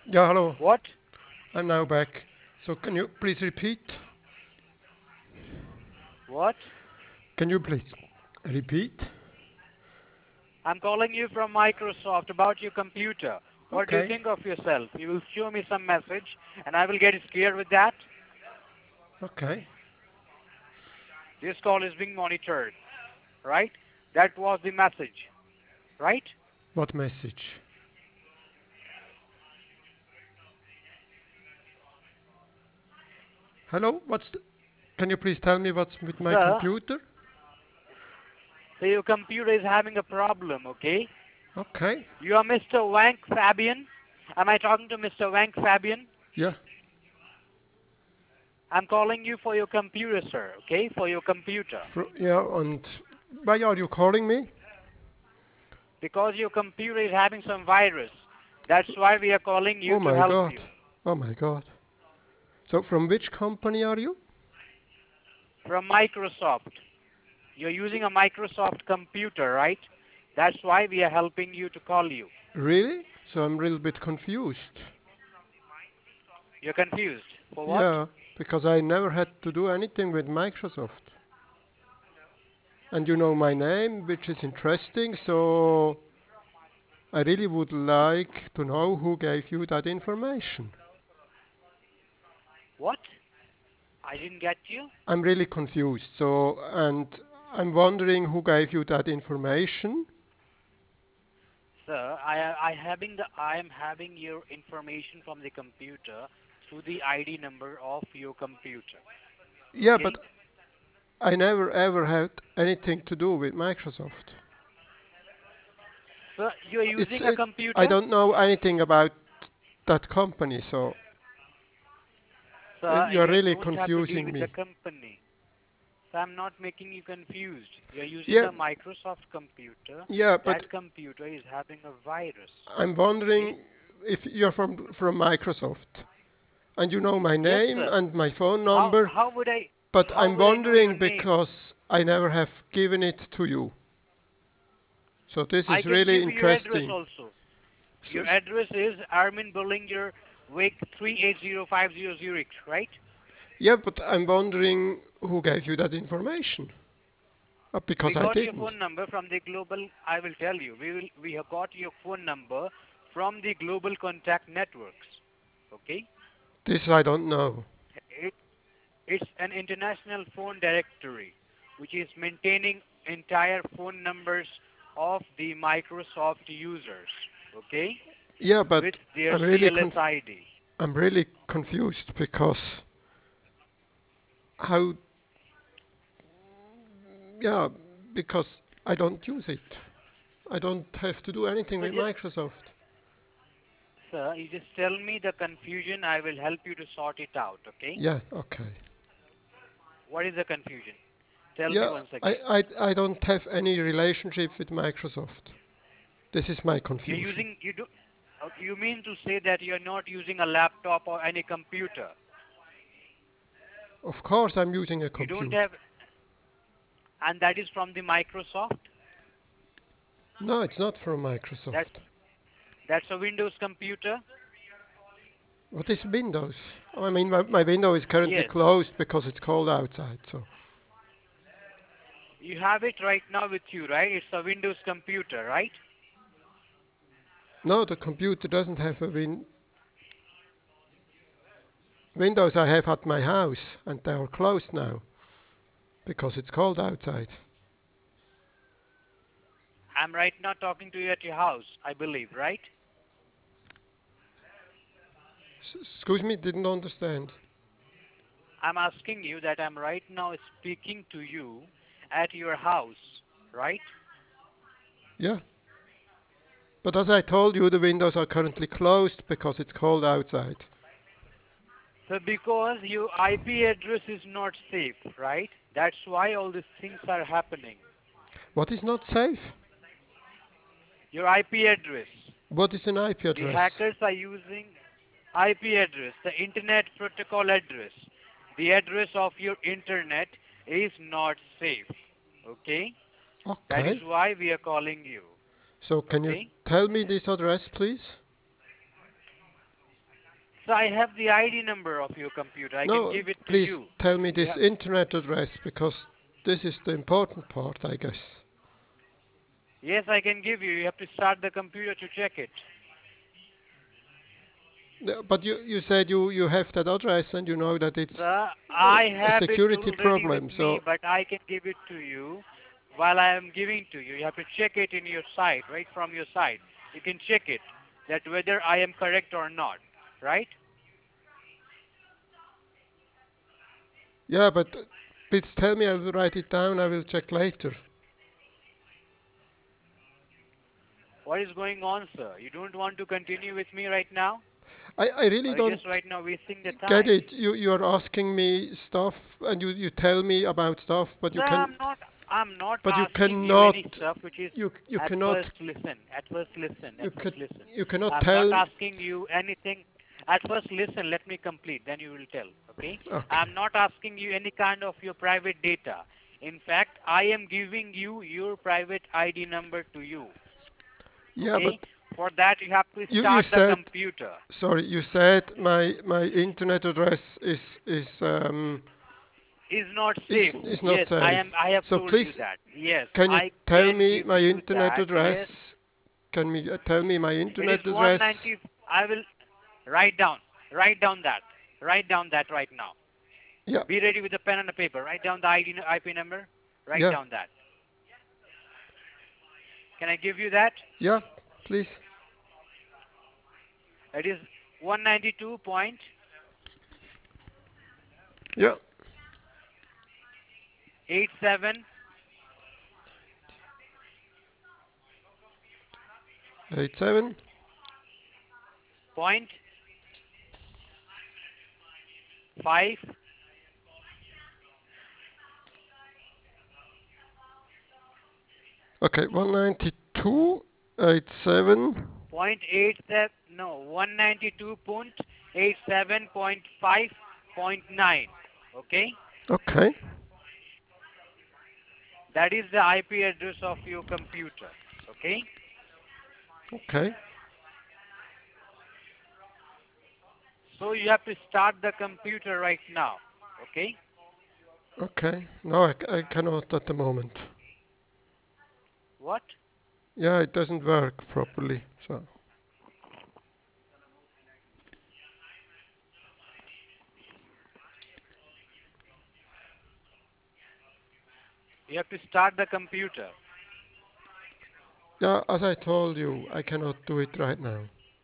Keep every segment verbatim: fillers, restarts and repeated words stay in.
Yeah, hello. What? I'm now back. So can you please repeat? What? Can you please repeat? I'm calling you from Microsoft about your computer. What do you Okay. think of yourself? You will show me some message and I will get scared with that. Okay. This call is being monitored, right? That was the message, right? What message? Hello? What's the, can you please tell me what's with my Sir, computer? so your computer is having a problem, okay? Okay. You are Mister Wank Fabian. Am I talking to Mister Wank Fabian? Yeah. I'm calling you for your computer, sir, okay? For your computer. Fro- yeah, and why are you calling me? Because your computer is having some virus. That's why we are calling you Oh to my help god. you. Oh my god. So from which company are you? From Microsoft. You're using a Microsoft computer, right? That's why we are helping you to call you. Really? So I'm a little bit confused. You're confused. For what? Yeah, because I never had to do anything with Microsoft. And you know my name, which is interesting, so I really would like to know who gave you that information. What? I didn't get you. I'm really confused. So, and I'm wondering who gave you that information. Sir, I I having the I am having your information from the computer through the I D number of your computer. Yeah, Okay? but I never ever had anything to do with Microsoft. Sir, you're It's using a it, I computer? don't know anything about that company, so uh, Sir, you're you really don't have to deal confusing with the me. company. So I'm not making you confused. You're using Yeah, a Microsoft computer. yeah, but That computer is having a virus. I'm Okay? wondering if you're from from Microsoft and you know my Yes, name sir. and my phone How number, how would I but how I'm would I know your wondering name? because I never have given it to you. So this I is can really give you your address interesting. also. So, Your address is Armin Bullinger Wake three eight zero five zero Zurich, right? yeah, but I'm wondering who gave you that information. Uh, because We I got your didn't. phone number from the global. I will tell you. We will. We have got your phone number from the global contact networks. Okay. This I don't know. It, it's an international phone directory which is maintaining entire phone numbers of the Microsoft users. Okay, Yeah, with but their I'm really C L S conf- I D. I'm really confused because how yeah, because I don't use it. I don't have to do anything So, with just, Microsoft. sir, you just tell me the confusion. I will help you to sort it out. Okay. Yeah, okay. What is the confusion? Tell me Yeah, once I, again. I, I don't have any relationship with Microsoft. This is my You're confusion. using you do. uh, You mean to say that you're not using a laptop or any computer? Of course, I'm using a You don't computer. have, and that is from the Microsoft. No, it's not from That's Microsoft. that's a Windows computer. What is Windows? Oh, I mean, my, my window is currently Yes, closed because it's cold outside. So, you have it right now with you, right? It's a Windows computer, right? no, the computer doesn't have a win. Windows I have at my house, and they are closed now because it's cold outside. I'm right now talking to you at your house, I believe, right? S- excuse me, didn't understand. I'm asking you that I'm right now speaking to you at your house, right? Yeah, but as I told you, the windows are currently closed because it's cold outside. So because your I P address is not safe, right? That's why all these things are happening. What is not safe? Your I P address. What is an I P The address? hackers are using I P address, the internet protocol address. The address of your internet is not safe. Okay? That is Okay. why we are calling you. So can you Okay? tell me this address, please? So I have the I D number of your computer. I can No, give it to please you. tell me You this have, internet address because this is the important part, I guess. yes, I can give you. You have to start the computer to check it. No, but you, you said you, you have that address and you know that it's Sir, uh, I a have it security already with problem. me, So, but I can give it to you while I am giving to you. You have to check it in your site, right from your site. You can check it that whether I am correct or not, right? yeah, but uh, please tell me, I will write it down, I will check later. What is going on, sir? You don't want to continue with me right now? I, I really Or are you just don't right now wasting the get time? it. You, you are asking me stuff and you, you tell me about stuff, but Sir, you can, I'm not I'm not but you asking you any cannot, stuff which is you, you at cannot, first listen. At first listen. At you first could, listen. you cannot I'm not tell. asking you anything. At first listen, let me complete, then you will tell. Okay? Okay. I'm not asking you any kind of your private data. In fact, I am giving you your private I D number to you. Yeah, Okay? but For that you have to you, you start the said, computer. sorry, you said my my internet address is is um Is not it's safe. is not Yes, I am safe. I have So told you please, that. Yes, can you I tell can me give my you internet that. Yes. address? Can me uh, tell me my It is internet address? one ninety. I will write down. Write down that. Write down that right now. Yeah, Be ready with a pen and a paper. Write down the I D, I P number. Write yeah, down that. Can I give you that? yeah. Please. It is one ninety-two dot Yeah. eighty-seven Eight seven. point five Okay, one ninety two eight seven. point eight seven. No, one ninety-two point eighty-seven point five point nine. Okay, Okay. that is the I P address of your computer. Okay. Okay. So you have to start the computer right now. Okay. Okay. No, I, I cannot at the moment. What? Yeah, it doesn't work properly. So. You have to start the computer. Yeah, as I told you, I cannot do it right now.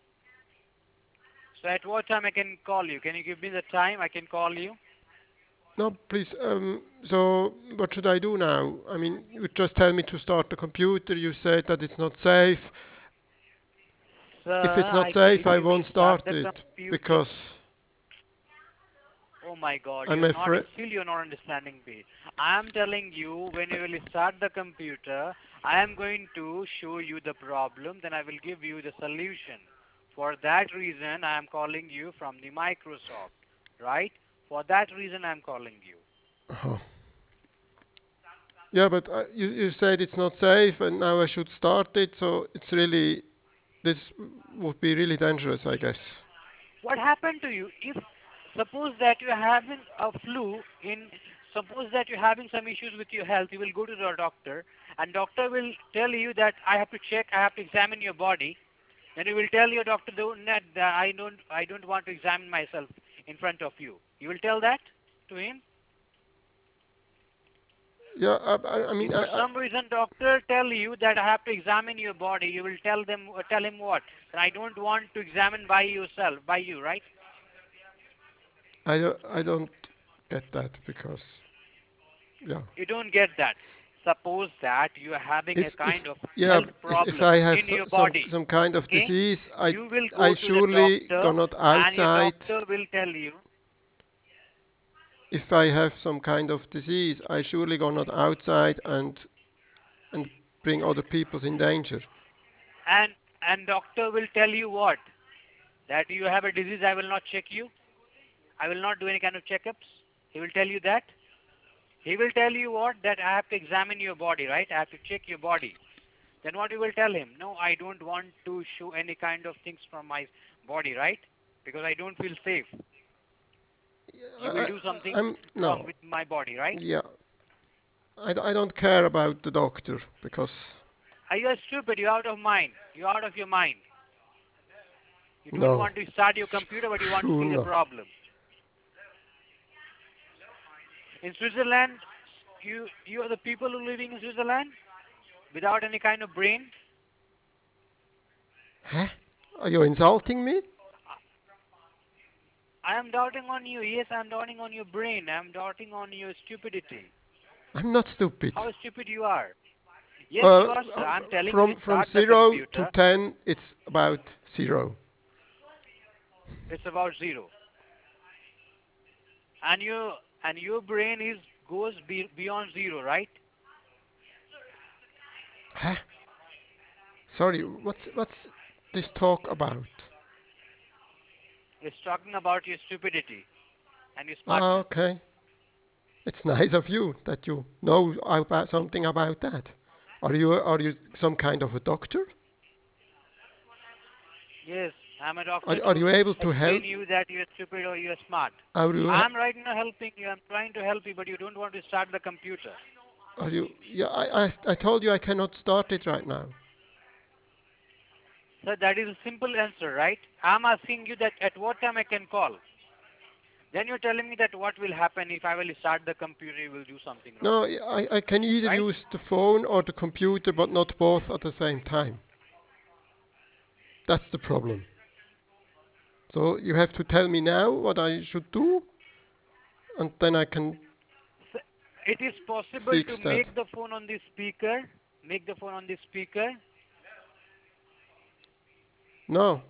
So at what time I can call you? Can you give me the time I can call you? No, please. Um, so, what should I do now? I mean, you just tell me to start the computer. You said that it's not safe. Sir, If it's not I, safe, if I you will won't start start the it computer, because oh my God, I'm you're not, afraid. still you're not understanding me. I am telling you, when you will start the computer, I am going to show you the problem, then I will give you the solution. For that reason, I am calling you from the Microsoft, right? For that reason, I am calling you. Oh. Yeah, but uh, you, you said it's not safe, and now I should start it. So it's really this would be really dangerous, I guess. What happened to you? If suppose that you're having a flu in suppose that you're having some issues with your health, you will go to the doctor and doctor will tell you that I have to check, I have to examine your body. Then you will tell your doctor don't that I don't I don't want to examine myself in front of you. You will tell that to him. Yeah, I, I, I If mean, I, for I, some reason doctor tell you that I have to examine your body, you will tell them tell him what? I don't want to examine by yourself, by you, right? I, don't- I don't get that because, yeah. You don't get that. Suppose that you are having a If if kind of yeah, health if, if problem I have in so, your some body, some kind of okay? disease, I You will I go to the surely go doctor not and your outside. doctor will tell you, If I have some kind of disease, I surely go not outside and and bring other peoples in danger. and and doctor will tell you what? That you have a disease, I will not check you. I will not do any kind of checkups. He will tell you that. He will tell you what? That I have to examine your body, right? I have to check your body. Then what you will tell him? No, I don't want to show any kind of things from my body, right? because I don't feel safe. You will I, do I, something I'm wrong no. with my body, right? Yeah, I, I don't care about the doctor because Are you stupid? You're out of mind. You're out of your mind. You don't no, want to start your Sh- computer, but you want to sure see the no. problem. In Switzerland, you you are the people who living in Switzerland without any kind of brain. Huh? Are you insulting me? I am doubting on you. Yes, I am doubting on your brain. I am doubting on your stupidity. I'm not stupid. How stupid you are. Yes, you Uh, are, sir. I'm telling you, from from start the zero to computer. ten, it's about zero. It's about zero. And you and your brain is goes be, beyond zero, right? Huh? Sorry, what's what's this talk about? It's talking about your stupidity and your Ah, smartness. okay. It's nice of you that you know about something about that. Are you are you some kind of a doctor? Yes, I'm a Are, doctor are to you able to explain help? you that you're stupid or you're smart. Are you I'm right now helping you. I'm trying to help you, but you don't want to start the computer. are you? Yeah, I, I I told you I cannot start it right now. So that is a simple answer, right? I'm asking you that at what time I can call. Then you're telling me that what will happen if I will start the computer, you will do something wrong, No, I, I can either right? use the phone or the computer, but not both at the same time. That's the problem. So you have to tell me now what I should do, and then I can So it is possible to fix that. make the phone on the speaker, make the phone on the speaker. No,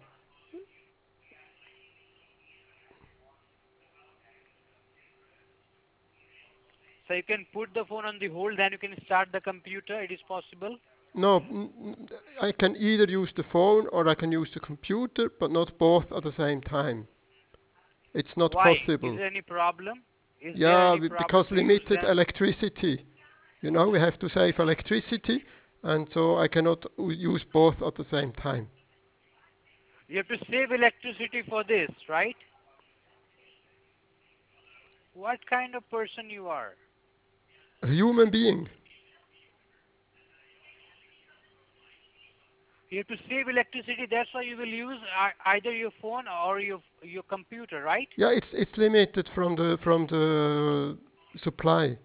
So you can put the phone on the hold, then you can start the computer. It is possible. no, I can either use the phone or I can use the computer, but not both at the same time. It's not Why? Is possible. there any problem? Is there Yeah, any we- problem because to use limited them? electricity. You know, we have to save electricity, and so I cannot use both at the same time. You have to save electricity for this, right? What kind of person you are? A human being. You have to save electricity. That's why you will use uh, either your phone or your your computer, right? Yeah, it's it's limited from the from the supply.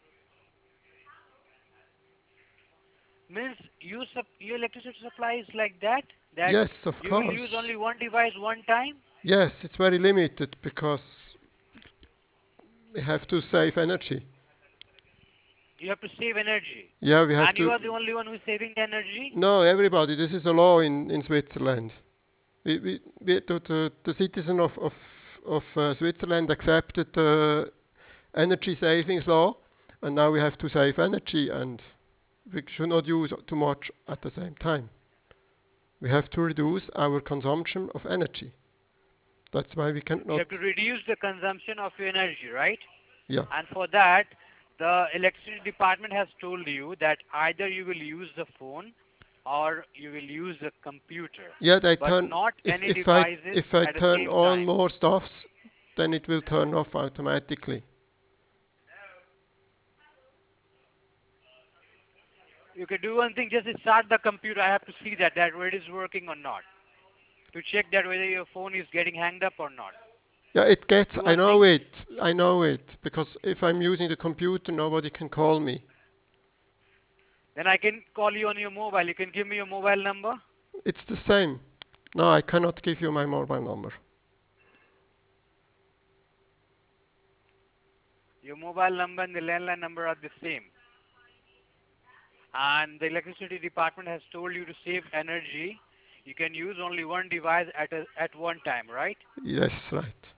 Means you sup- your electricity supply is like that that Yes, of you will use course. only one device one time. Yes, it's very limited because we have to save energy. You have to save energy, Yeah, we have and you to. are the only one who is saving the energy. No, everybody. This is a law in, in Switzerland. We, we, we the, the, the citizen of of, of uh, Switzerland accepted the energy savings law, and now we have to save energy, and we should not use too much at the same time. We have to reduce our consumption of energy. That's why we You have cannot. to reduce the consumption of your energy, right? Yeah, And for that, the electricity department has told you that either you will use the phone or you will use the computer, yeah. They but turn not if any if I devices if I at the turn same on time. more stuffs, then it will turn off automatically. You can do one thing, just start the computer. I have to see that, that whether it is working or not. To check that whether your phone is getting hanged up or not. Yeah, it gets. Do I one know thing, it. I know it because if I'm using the computer, nobody can call me. then I can call you on your mobile. You can give me your mobile number. It's the same. No, I cannot give you my mobile number. Your mobile number and the landline number are the same. And the electricity department has told you to save energy. You can use only one device at a, at one time, right? Yes, right.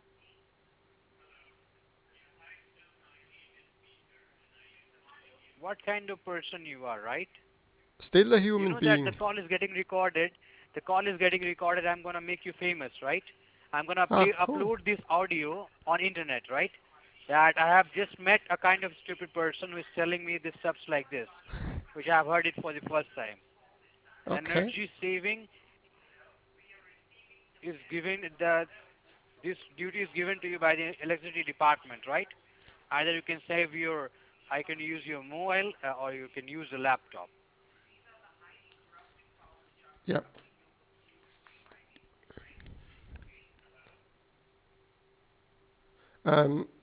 What kind of person you are, right? Still a You human know that the being. call is getting recorded. The call is getting recorded. I'm gonna make you famous, right? I'm gonna Ah, play, cool. upload this audio on internet, right? That I have just met a kind of stupid person who is telling me this stuffs like this, which I have heard it for the first time. Okay. Energy saving is given the this duty is given to you by the electricity department, right? Either you can save your, I can use your mobile uh, or you can use the laptop. Yeah. Um,